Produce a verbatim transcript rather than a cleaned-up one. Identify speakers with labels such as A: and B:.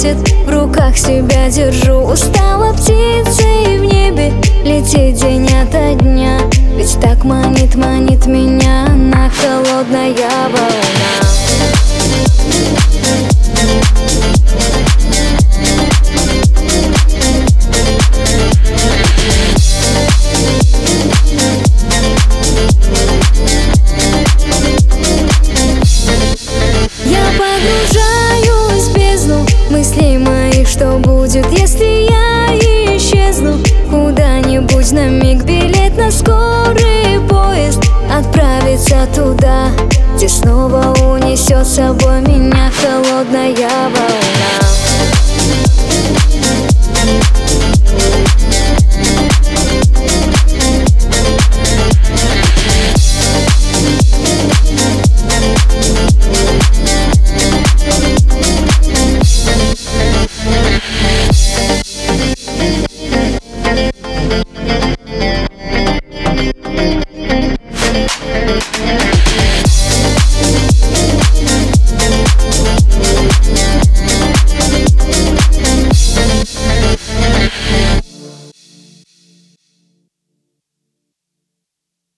A: светит, в руках себя держу. Устала птицей в небе лететь день ото дня, ведь так манит, манит меня на холодная волна.